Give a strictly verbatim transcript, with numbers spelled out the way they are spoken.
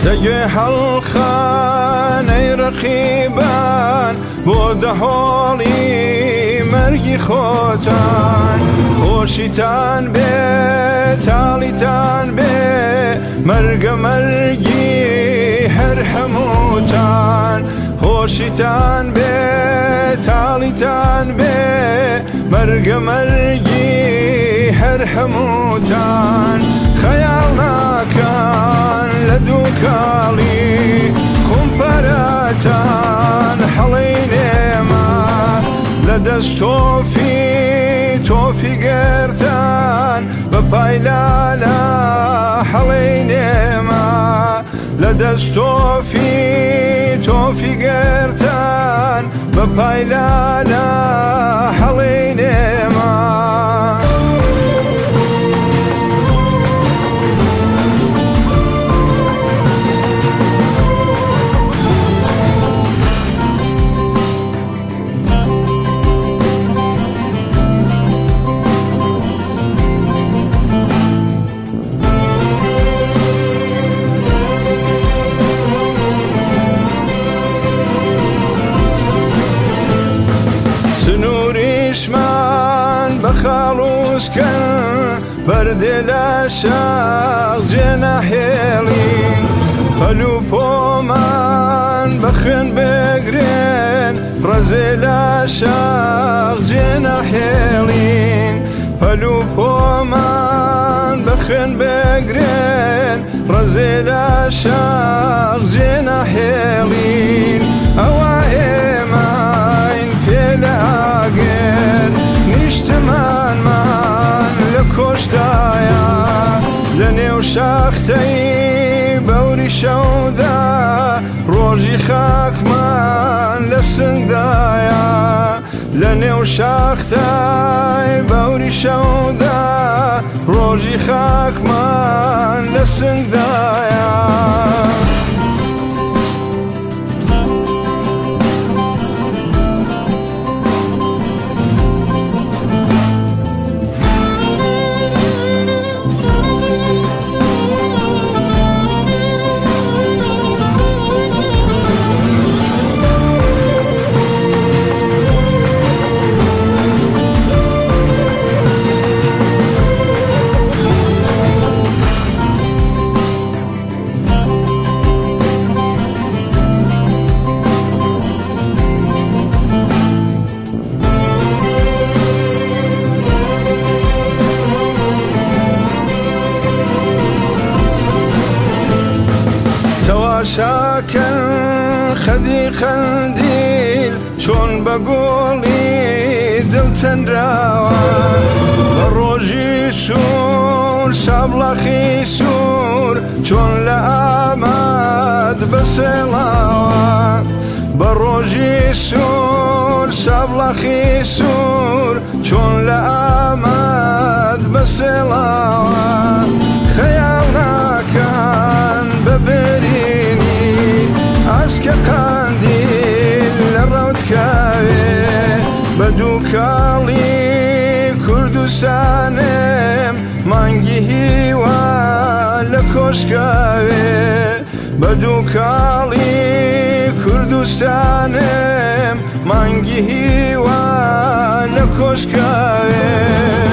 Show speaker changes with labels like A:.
A: لەگوێ هەڵخانەی ڕەقیبان بۆ دەهۆڵی مەرگی خۆتان خۆشیتان بێ تاڵیتان بێ مەرگە مەرگی هەر هەمووتان خۆشیتان بێ تاڵیتان بێ مەرگە مەرگی هەر هەمووتان خەیاڵ ناکەن لە دووکاڵی خومپەرەتان هەڵەی نێمە لە دەست تۆفی تۆفی گەرتان بە پایلالە هەڵەی نێمە لە دەست تۆفی تۆفی گەرتان بە پایلالە هەڵەی نێمە سنووریشمان بە خاڵوسکەن بەردێ لە شاخ جێنەهێڵین پەلو پۆمان بە خوێن بگرێن ڕەزێ لە شاخ جێنەهێڵین پەلو پۆمان بە خوێن بگرێن ڕەزێ لە شاخ جێنەهێڵین ئەوە ئێمەین پێ لە ئاگەر نیشتمانمان لە کۆشدایە لە نێو شاختەی بەوری شەودا ڕۆژی خاکمان لە سنگدایە لە نێو شاختەی بەوری شەودا ڕۆژی خاکمان لە سنگدایە تەواشاکەن خەدی خەندیل چۆن بە گۆڵی دڵتەنراوە بە ڕۆژی سوور شابڵاخی سوور چۆن لە ئاماد بەسێڵاوە بە ڕۆژی سوور شابڵاخی سوور چۆن لە ئاماد بەسێڵاوە خەیاڵ ناکەن بەبێرینی ئاسکە قاندیل لە ڕەوتکاوێ بە دووکاڵی کوردستانم مانگی هیوا لە کۆشکاوێ بە دووکاڵی کوردستانم مانگی هیوا لە کۆشکاوێ